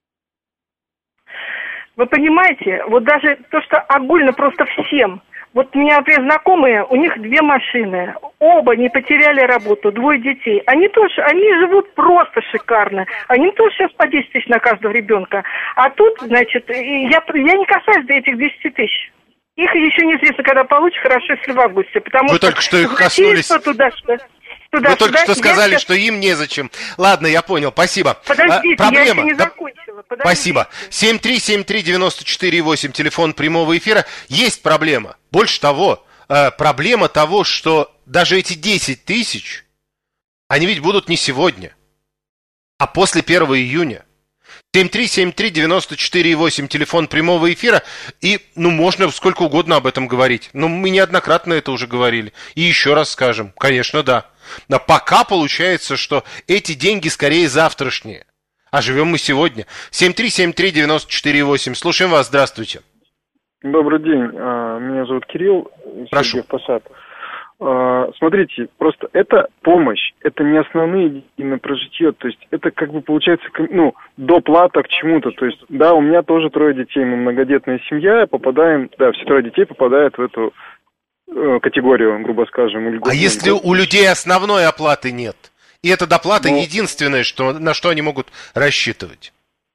Вы понимаете, вот даже то, что огульно просто всем... Вот у меня, например, знакомые, у них две машины, оба не потеряли работу, двое детей. Они тоже, они живут просто шикарно. Они тоже сейчас по десять тысяч на каждого ребенка. А тут, значит, я, я не касаюсь до этих десяти тысяч. Их еще неизвестно, когда получат, хорошо, если в августе. Потому Вы что только что их коснулись. Туда, что, туда, Вы только что сказали, сейчас... что им незачем. Ладно, я понял, спасибо. Подождите, а, проблема. я еще не да... закончила. Подождите. Спасибо. семь три семь три девять четыре восемь, телефон прямого эфира. Есть проблема. Больше того, э, проблема того, что даже эти десять тысяч, они ведь будут не сегодня, а после первого июня. семь три семь три девять четыре восемь, телефон прямого эфира. И, ну, можно сколько угодно об этом говорить. Но мы неоднократно это уже говорили. И еще раз скажем, конечно, да. Но пока получается, что эти деньги скорее завтрашние. А живем мы сегодня. семь три семь три девять четыре восемь. Слушаем вас, здравствуйте. Добрый день, меня зовут Кирилл. Прошу. Посад. Смотрите, просто это помощь, это не основные деньги на прожитие, то есть это как бы получается, ну, доплата к чему-то, то есть, да, у меня тоже трое детей, мы многодетная семья, попадаем, да, все трое детей попадают в эту э, категорию, грубо скажем. А если у людей основной оплаты нет? И эта доплата ну, единственное, что, на что они могут рассчитывать?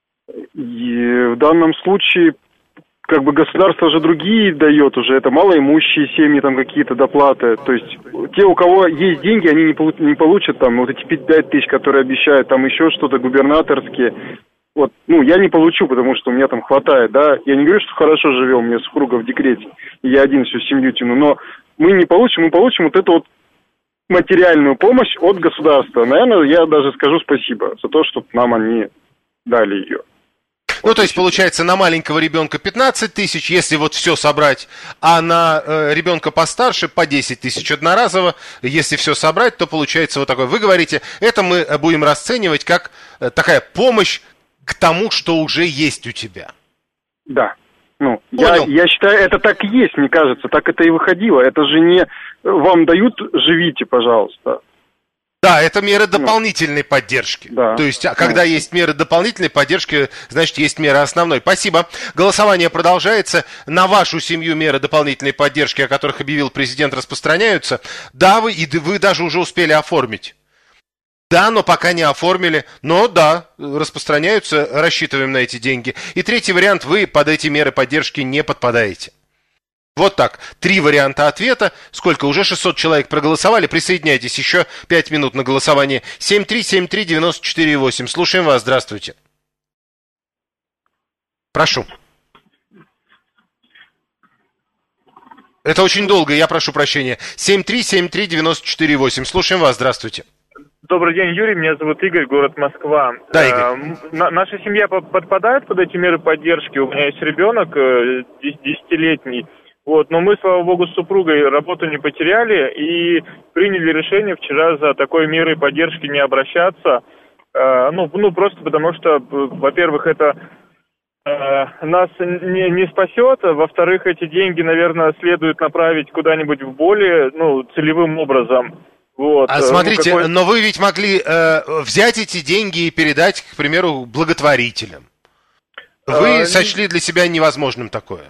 И в данном случае как бы государство же другие дает уже, это малоимущие семьи, там какие-то доплаты, то есть те, у кого есть деньги, они не, получ, не получат там вот эти пять тысяч, которые обещают, там еще что-то губернаторские, вот, ну, я не получу, потому что у меня там хватает, да, я не говорю, что хорошо живем, у меня супруга в декрете, и я один всю семью тяну, но мы не получим, мы получим вот эту вот материальную помощь от государства, наверное, я даже скажу спасибо за то, что нам они дали ее. Ну, то есть, получается, на маленького ребенка пятнадцать тысяч, если вот все собрать, а на э, ребенка постарше по десять тысяч одноразово, если все собрать, то получается вот такое. Вы говорите, это мы будем расценивать как э, такая помощь к тому, что уже есть у тебя. Да. Ну, я, я считаю, это так и есть, мне кажется, так это и выходило. Это же не вам дают, живите, пожалуйста. Да, это меры дополнительной ну, поддержки. Да. То есть, когда есть меры дополнительной поддержки, значит, есть меры основной. Спасибо. Голосование продолжается. На вашу семью меры дополнительной поддержки, о которых объявил президент, распространяются. Да, вы, и вы даже уже успели оформить. Да, но пока не оформили. Но да, распространяются, рассчитываем на эти деньги. И третий вариант, вы под эти меры поддержки не подпадаете. Вот так. Три варианта ответа. Сколько? Уже шестьсот человек проголосовали. Присоединяйтесь. Еще пять минут на голосование. семь три семь три девять четыре восемь. Слушаем вас. Здравствуйте. Прошу. Это очень долго. Я прошу прощения. семь три семь три девять четыре восемь. Слушаем вас. Здравствуйте. Добрый день, Юрий. Меня зовут Игорь, город Москва. Да, Игорь. Э, наша семья подпадает под эти меры поддержки. У меня есть ребенок десятилетний. Вот, но мы, слава богу, с супругой работу не потеряли и приняли решение вчера за такой мерой поддержки не обращаться. Э, ну, ну, просто потому что, во-первых, это э, нас не, не спасет, во-вторых, эти деньги, наверное, следует направить куда-нибудь в более, ну, целевым образом. Вот. А смотрите, ну, какой... но вы ведь могли э, взять эти деньги и передать, к примеру, благотворителям. Вы а, сочли для себя невозможным такое?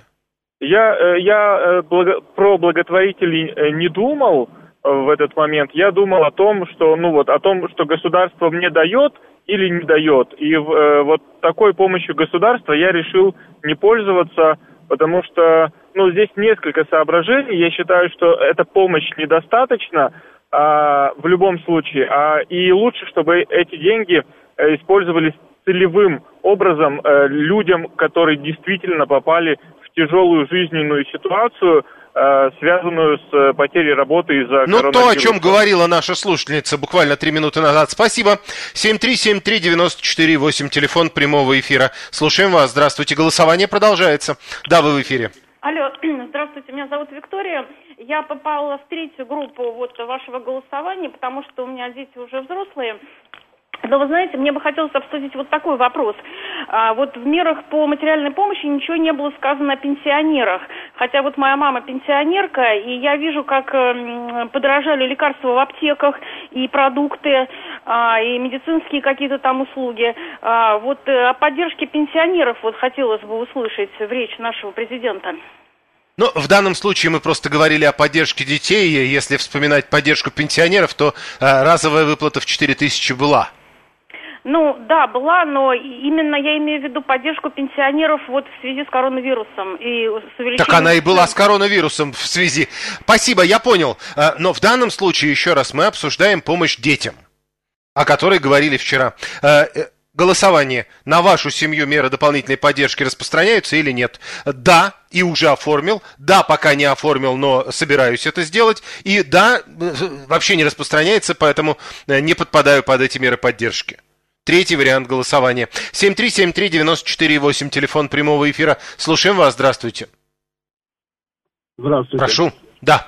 Я, я благо, про благотворителей не думал в этот момент. Я думал о том, что, ну вот, о том, что государство мне дает или не дает. И э, вот такой помощью государства я решил не пользоваться, потому что, ну, здесь несколько соображений. Я считаю, что эта помощь недостаточна а, в любом случае. А, и лучше, чтобы эти деньги использовались целевым образом э, людям, которые действительно попали в тяжелую жизненную ситуацию, э, связанную с потерей работы из-за ну, коронавируса. Ну, то, о чем говорила наша слушательница буквально три минуты назад. Спасибо. семь три семь три девять четыре восемь, телефон прямого эфира. Слушаем вас. Здравствуйте. Голосование продолжается. Да, вы в эфире. Алло, здравствуйте, меня зовут Виктория. Я попала в третью группу вот вашего голосования, потому что у меня дети уже взрослые. Но вы знаете, мне бы хотелось обсудить вот такой вопрос. А, вот в мерах по материальной помощи ничего не было сказано о пенсионерах. Хотя вот моя мама пенсионерка, и я вижу, как э, подорожали лекарства в аптеках, и продукты, а, и медицинские какие-то там услуги. А, вот э, о поддержке пенсионеров вот хотелось бы услышать в речь нашего президента. Ну, в данном случае мы просто говорили о поддержке детей. Если вспоминать поддержку пенсионеров, то э, разовая выплата в четыре тысячи была. Ну, да, была, но именно я имею в виду поддержку пенсионеров вот в связи с коронавирусом и с увеличением... Так она и была с коронавирусом в связи. Спасибо, я понял. Но в данном случае, еще раз, мы обсуждаем помощь детям, о которой говорили вчера. Голосование. На вашу семью меры дополнительной поддержки распространяются или нет? Да, и уже оформил. Да, пока не оформил, но собираюсь это сделать. И да, вообще не распространяется, поэтому не подпадаю под эти меры поддержки. Третий вариант голосования. семь три семь три девять четыре восемь, телефон прямого эфира. Слушаем вас, здравствуйте. Здравствуйте. Прошу. Да.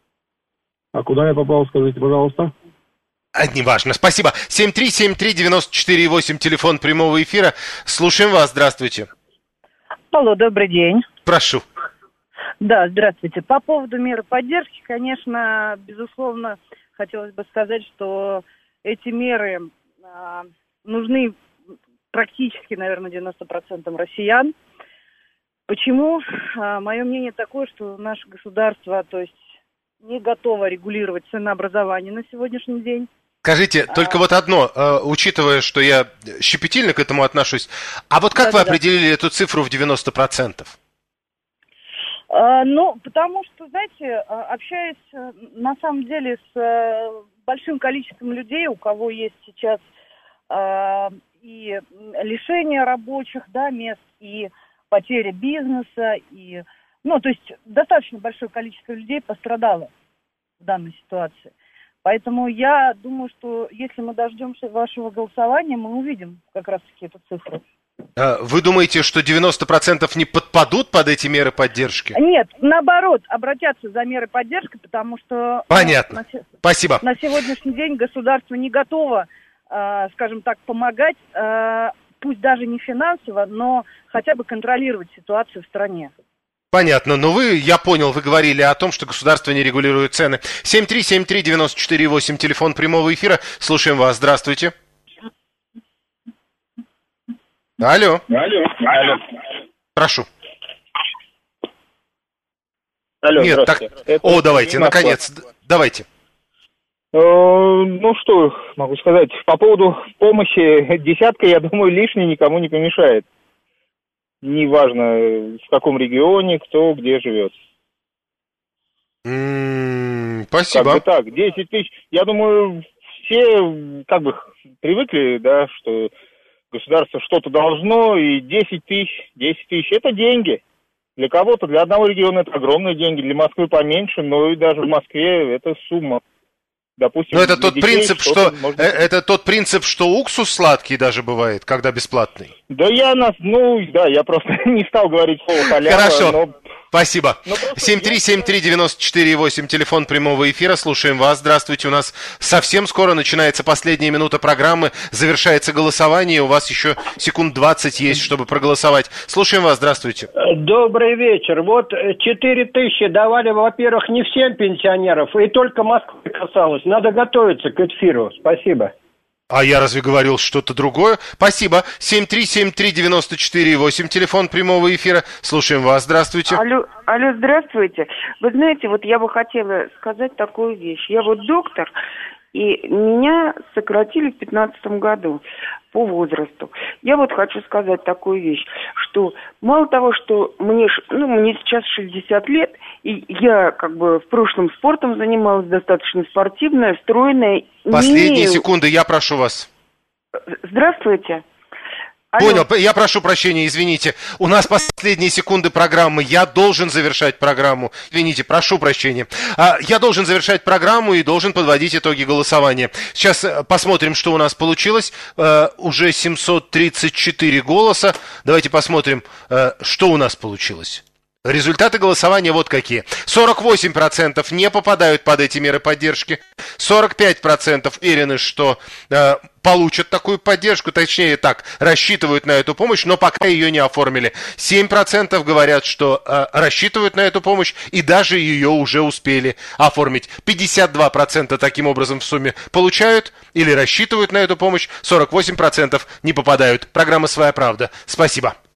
А куда я попал, скажите, пожалуйста? А, неважно, спасибо. семь три семь три девять четыре восемь, телефон прямого эфира. Слушаем вас, здравствуйте. Алло, добрый день. Прошу. Да, здравствуйте. По поводу меры поддержки, конечно, безусловно, хотелось бы сказать, что эти меры а, нужны практически, наверное, девяносто процентов россиян. Почему? А, мое мнение такое, что наше государство, то есть, не готово регулировать ценообразование на сегодняшний день. Скажите, а... только вот одно, э, учитывая, что я щепетильно к этому отношусь, а вот как да, вы да, определили да. эту цифру в девяносто процентов? А, ну, потому что, знаете, общаясь на самом деле с большим количеством людей, у кого есть сейчас а, и лишение рабочих да, мест, и потеря бизнеса, и, ну, то есть достаточно большое количество людей пострадало в данной ситуации. Поэтому я думаю, что если мы дождемся вашего голосования, мы увидим как раз-таки эту цифру. Вы думаете, что девяносто процентов не подпадут под эти меры поддержки? Нет, наоборот, обратятся за меры поддержки, потому что... Понятно. На, Спасибо. На сегодняшний день государство не готово, э, скажем так, помогать, э, пусть даже не финансово, но хотя бы контролировать ситуацию в стране. Понятно, но вы, я понял, вы говорили о том, что государство не регулирует цены. семь три семь три девять четыре восемь, телефон прямого эфира. Слушаем вас, здравствуйте. Алло. Алло. Алло. Прошу. Алло, Нет, так... О, давайте, наконец, давайте. Э, ну, что могу сказать. По поводу помощи десятка, я думаю, лишней никому не помешает. Неважно, в каком регионе, кто где живет. Mm, спасибо. Как бы так, десять тысяч. Я думаю, все как бы привыкли, да, что государство что-то должно, и десять тысяч, десять тысяч это деньги. Для кого-то, для одного региона это огромные деньги, для Москвы поменьше, но и даже в Москве это сумма. Допустим, но это тот детей, принцип, что может... это тот принцип, что уксус сладкий даже бывает, когда бесплатный. Да я нас, ну да, я просто не стал говорить слово халява. Хорошо, но... спасибо. семь три семь три девять четыре восемь, телефон прямого эфира, слушаем вас. Здравствуйте, у нас совсем скоро начинается последняя минута программы, завершается голосование, у вас еще секунд двадцать есть, чтобы проголосовать. Слушаем вас, здравствуйте. Добрый вечер. Вот четыре тысячи давали, во-первых, не всем пенсионерам, и только Москвы касалось. Надо готовиться к эфиру. Спасибо. А я разве говорил что-то другое? Спасибо. семь три семь три девять четыре восемь, телефон прямого эфира. Слушаем вас. Здравствуйте. Алло, алло, здравствуйте. Вы знаете, вот я бы хотела сказать такую вещь. Я вот доктор, и меня сократили в пятнадцатом году по возрасту. Я вот хочу сказать такую вещь, что мало того, что мне, ну, мне сейчас шестьдесят лет, и я как бы в прошлом спортом занималась, достаточно спортивная, стройная. Последние имею... секунды, я прошу вас. Здравствуйте. Понял, я прошу прощения, извините. У нас последние секунды программы. Я должен завершать программу. Извините, прошу прощения. Я должен завершать программу и должен подводить итоги голосования. Сейчас посмотрим, что у нас получилось. Уже семьсот тридцать четыре голоса. Давайте посмотрим, что у нас получилось. Результаты голосования вот какие. сорок восемь процентов не попадают под эти меры поддержки. сорок пять процентов уверены, что э, получат такую поддержку. Точнее так, рассчитывают на эту помощь, но пока ее не оформили. семь процентов говорят, что э, рассчитывают на эту помощь и даже ее уже успели оформить. пятьдесят два процента таким образом в сумме получают или рассчитывают на эту помощь. сорок восемь процентов не попадают. Программа «Своя правда». Спасибо.